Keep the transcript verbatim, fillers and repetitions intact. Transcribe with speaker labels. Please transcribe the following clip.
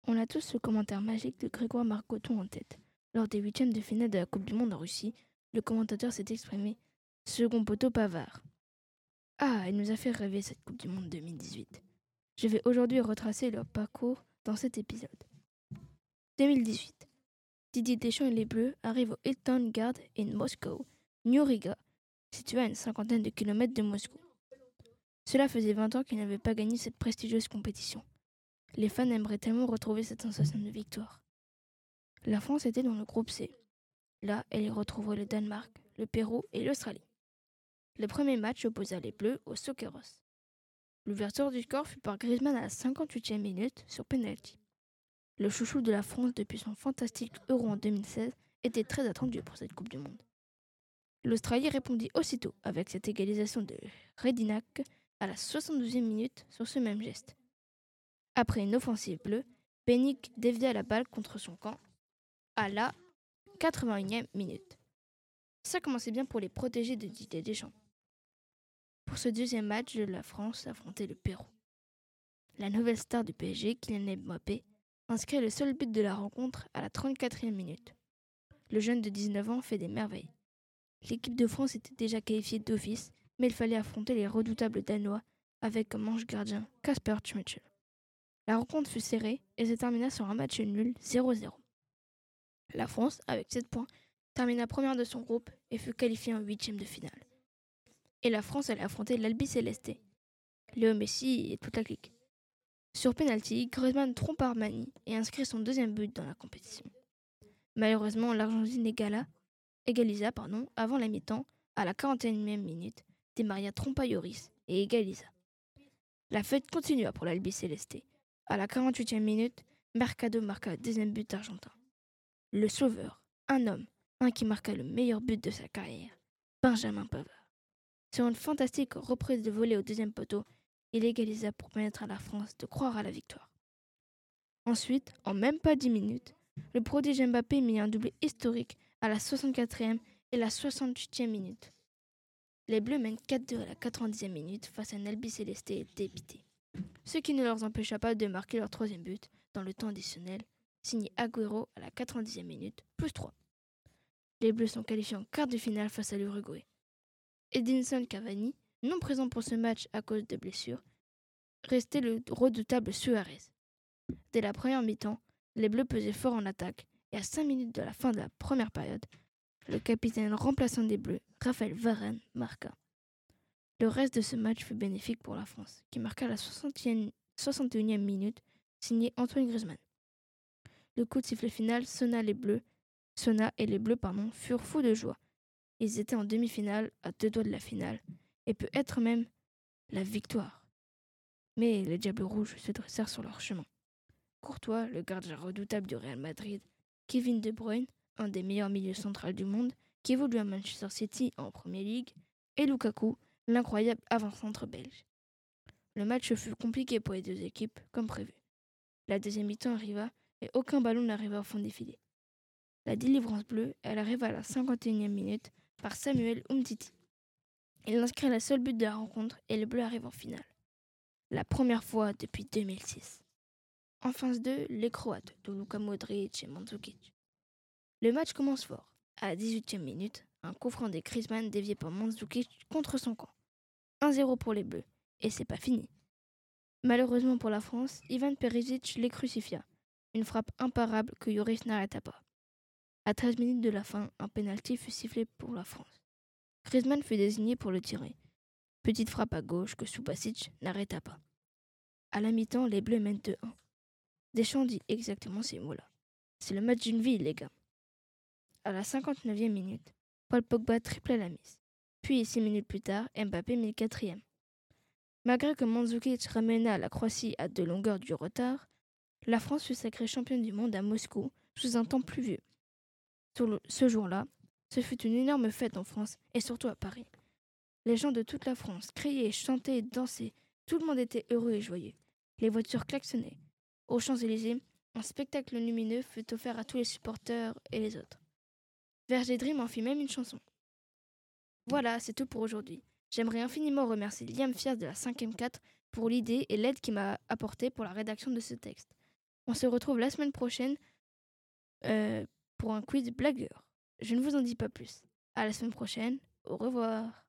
Speaker 1: On a tous ce commentaire magique de Grégoire Marcoton en tête. Lors des huitièmes de finale de la Coupe du Monde en Russie, le commentateur s'est exprimé « Second poteau Pavard ». Ah, il nous a fait rêver cette Coupe du Monde deux mille dix-huit. Je vais aujourd'hui retracer leur parcours dans cet épisode. deux mille dix-huit. Didier Deschamps et les Bleus arrivent au Hilton Garden in Moscow, New Riga, situé à une cinquantaine de kilomètres de Moscou. Cela faisait vingt ans qu'ils n'avaient pas gagné cette prestigieuse compétition. Les fans aimeraient tellement retrouver cette sensation de victoire. La France était dans le groupe C. Là, elle y retrouverait le Danemark, le Pérou et l'Australie. Le premier match opposa les Bleus aux Socceroos. L'ouverture du score fut par Griezmann à la cinquante-huitième minute sur penalty. Le chouchou de la France depuis son fantastique Euro en deux mille seize était très attendu pour cette Coupe du Monde. L'Australie répondit aussitôt avec cette égalisation de Redinac à la soixante-douzième minute sur ce même geste. Après une offensive bleue, Pénic dévia la balle contre son camp à la quatre-vingt-unième minute. Ça commençait bien pour les protégés de Didier Deschamps. Pour ce deuxième match, la France affrontait le Pérou. La nouvelle star du P S G, Kylian Mbappé, inscrit le seul but de la rencontre à la trente-quatrième minute. Le jeune de dix-neuf ans fait des merveilles. L'équipe de France était déjà qualifiée d'office, mais il fallait affronter les redoutables Danois avec comme ange gardien Kasper Schmeichel. La rencontre fut serrée et se termina sur un match nul zéro zéro. La France, avec sept points, termina première de son groupe et fut qualifiée en huitième de finale. Et la France allait affronter l'Albi Céleste, Léo Messi et toute la clique. Sur penalty, Griezmann trompe Armani et inscrit son deuxième but dans la compétition. Malheureusement, l'Argentine égala, égalisa pardon, avant la mi-temps, à la quarante-et-unième minute, Di Maria trompa Lloris et égalisa. La fête continua pour l'Albi Céleste. À la quarante-huitième minute, Mercado marqua le deuxième but argentin. Le sauveur, un homme, un qui marqua le meilleur but de sa carrière, Benjamin Pavard. Sur une fantastique reprise de volée au deuxième poteau, il égalisa pour permettre à la France de croire à la victoire. Ensuite, en même pas dix minutes, le prodige Mbappé mit un doublé historique à la soixante-quatrième et la soixante-huitième minute. Les Bleus mènent quatre deux à la quatre-vingt-dixième minute face à un Albi Céleste dépité, ce qui ne leur empêcha pas de marquer leur troisième but dans le temps additionnel, signé Agüero à la quatre-vingt-dixième minute, plus trois. Les Bleus sont qualifiés en quart de finale face à l'Uruguay. Edinson Cavani, non présent pour ce match à cause de blessures, restait le redoutable Suarez. Dès la première mi-temps, les Bleus pesaient fort en attaque et à cinq minutes de la fin de la première période, le capitaine remplaçant des Bleus, Raphaël Varane, marqua. Le reste de ce match fut bénéfique pour la France, qui marqua à la soixante et unième minute, signé Antoine Griezmann. Le coup de sifflet final sonna, les Bleus, sonna et les Bleus pardon, furent fous de joie. Ils étaient en demi-finale, à deux doigts de la finale, et peut-être même la victoire. Mais les Diables Rouges se dressèrent sur leur chemin. Courtois, le gardien redoutable du Real Madrid, Kevin De Bruyne, un des meilleurs milieux centrales du monde, qui évolue à Manchester City en Premier League, et Lukaku, l'incroyable avant-centre belge. Le match fut compliqué pour les deux équipes, comme prévu. La deuxième mi-temps arriva, et aucun ballon n'arriva au fond des filets. La délivrance bleue, elle arriva à la cinquante et unième minute par Samuel Umtiti. Il inscrit le seul but de la rencontre et le Bleu arrive en finale. La première fois depuis deux mille six. En phase deux, les Croates, de Luka Modric et Mandzukic. Le match commence fort. À la dix-huitième minute, un coup franc des Griezmann dévié par Mandzukic contre son camp. un zéro pour les Bleus, et c'est pas fini. Malheureusement pour la France, Ivan Perisic les crucifia. Une frappe imparable que Lloris n'arrêta pas. À treize minutes de la fin, un pénalty fut sifflé pour la France. Griezmann fut désigné pour le tirer. Petite frappe à gauche que Subasic n'arrêta pas. À la mi-temps, les Bleus mènent deux un. Deschamps dit exactement ces mots-là. C'est le match d'une vie, les gars. À la cinquante-neuvième minute, Paul Pogba tripla la mise. Puis, six minutes plus tard, Mbappé mit le quatrième. Malgré que Mandzukic ramena la Croatie à deux longueurs du retard, la France fut sacrée championne du monde à Moscou sous un temps pluvieux. Sur ce jour-là, ce fut une énorme fête en France et surtout à Paris. Les gens de toute la France criaient, chantaient, dansaient. Tout le monde était heureux et joyeux. Les voitures klaxonnaient. Aux Champs-Élysées, un spectacle lumineux fut offert à tous les supporters et les autres. Verger Dream en fit même une chanson. Voilà, c'est tout pour aujourd'hui. J'aimerais infiniment remercier Liam Fias de la cinquième quatre pour l'idée et l'aide qu'il m'a apportée pour la rédaction de ce texte. On se retrouve la semaine prochaine euh, pour un quiz blagueur. Je ne vous en dis pas plus. À la semaine prochaine. Au revoir.